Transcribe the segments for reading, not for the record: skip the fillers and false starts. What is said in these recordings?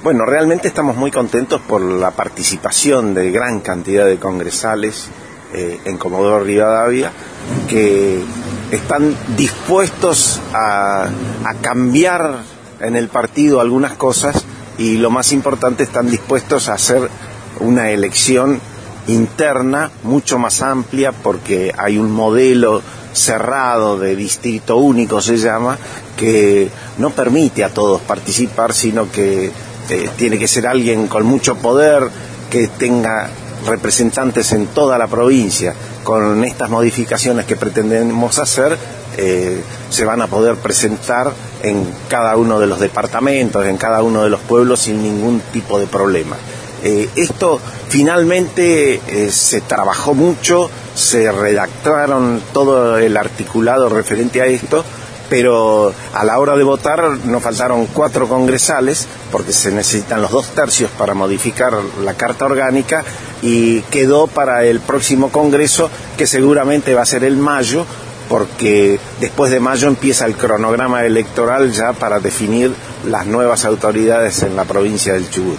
Bueno, realmente estamos muy contentos por la participación de gran cantidad de congresales en Comodoro Rivadavia, que están dispuestos a cambiar en el partido algunas cosas, y lo más importante, están dispuestos a hacer una elección interna mucho más amplia, porque hay un modelo cerrado de distrito único, se llama, que no permite a todos participar, sino que tiene que ser alguien con mucho poder, que tenga representantes en toda la provincia. Con estas modificaciones que pretendemos hacer, se van a poder presentar en cada uno de los departamentos, en cada uno de los pueblos, sin ningún tipo de problema. Esto finalmente se trabajó mucho, se redactaron todo el articulado referente a esto, pero a la hora de votar nos faltaron 4 congresales, porque se necesitan los 2/3 para modificar la Carta Orgánica, y quedó para el próximo Congreso, que seguramente va a ser en mayo, porque después de mayo empieza el cronograma electoral ya para definir las nuevas autoridades en la provincia del Chubut.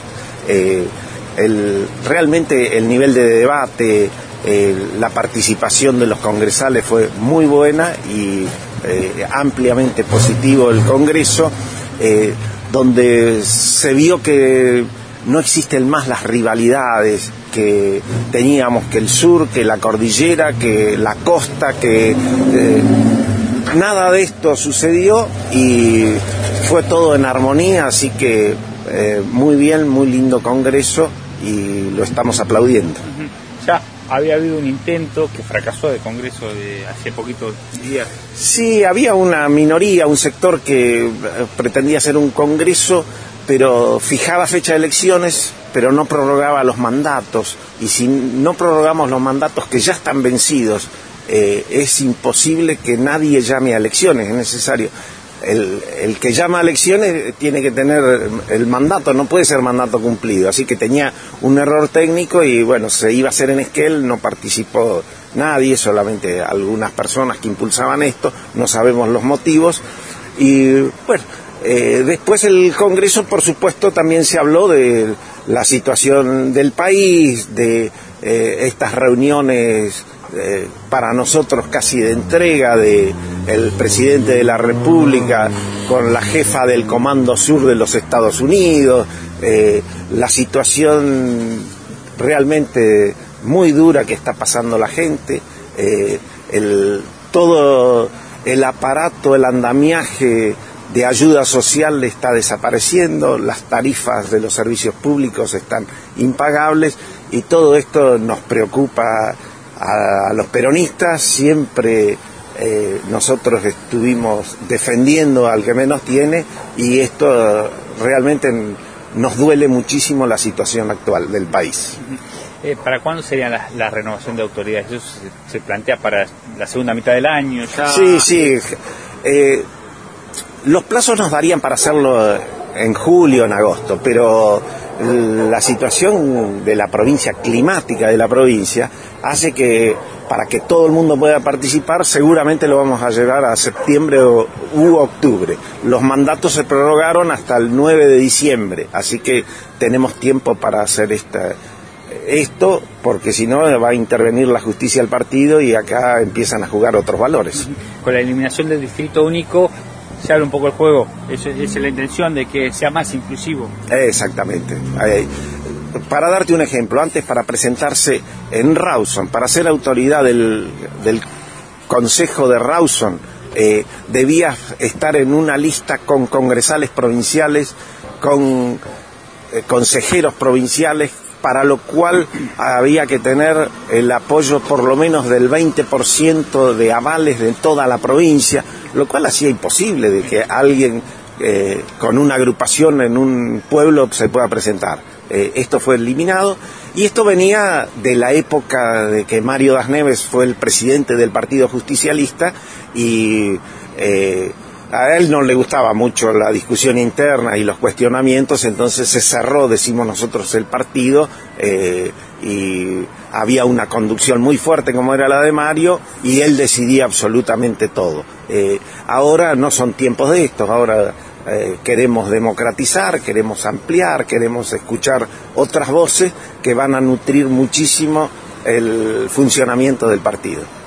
Realmente el nivel de debate, la participación de los congresales fue muy buena y ampliamente positivo el Congreso, donde se vio que no existen más las rivalidades que teníamos, que el sur, que la cordillera, que la costa, que nada de esto sucedió y fue todo en armonía, así que muy bien, muy lindo Congreso y lo estamos aplaudiendo. Ya había habido un intento que fracasó de Congreso de hace poquitos días. Sí, había una minoría, un sector que pretendía hacer un Congreso, pero fijaba fecha de elecciones, pero no prorrogaba los mandatos, y si no prorrogamos los mandatos que ya están vencidos, es imposible que nadie llame a elecciones. Es necesario, el que llama a elecciones tiene que tener el mandato, no puede ser mandato cumplido, así que tenía un error técnico y bueno, se iba a hacer en Esquel, no participó nadie, solamente algunas personas que impulsaban esto, no sabemos los motivos, y bueno, después el Congreso, por supuesto, también se habló de la situación del país, de estas reuniones para nosotros casi de entrega de el presidente de la República con la jefa del Comando Sur de los Estados Unidos, la situación realmente muy dura que está pasando la gente, todo el aparato, el andamiaje de ayuda social está desapareciendo, las tarifas de los servicios públicos están impagables, y todo esto nos preocupa a los peronistas. Siempre nosotros estuvimos defendiendo al que menos tiene, y esto realmente nos duele muchísimo, la situación actual del país. ¿Para cuándo sería la renovación de autoridades? ¿Eso se plantea para la segunda mitad del año ya? Sí. Los plazos nos darían para hacerlo en julio, en agosto, pero la situación de la provincia, climática de la provincia, hace que para que todo el mundo pueda participar, seguramente lo vamos a llevar a septiembre u octubre. Los mandatos se prorrogaron hasta el 9 de diciembre, así que tenemos tiempo para hacer esto, porque si no va a intervenir la justicia del partido y acá empiezan a jugar otros valores. Con la eliminación del distrito único se abre un poco el juego. Esa es la intención, de que sea más inclusivo. Exactamente. Para darte un ejemplo, antes, para presentarse en Rawson, para ser autoridad del Consejo de Rawson, debías estar en una lista con congresales provinciales, con consejeros provinciales, para lo cual había que tener el apoyo por lo menos del 20% de avales de toda la provincia, lo cual hacía imposible de que alguien con una agrupación en un pueblo se pueda presentar. Esto fue eliminado, y esto venía de la época de que Mario Das Neves fue el presidente del Partido Justicialista, y a él no le gustaba mucho la discusión interna y los cuestionamientos, entonces se cerró, decimos nosotros, el partido, y había una conducción muy fuerte como era la de Mario, y él decidía absolutamente todo. Ahora no son tiempos de estos, ahora queremos democratizar, queremos ampliar, queremos escuchar otras voces que van a nutrir muchísimo el funcionamiento del partido.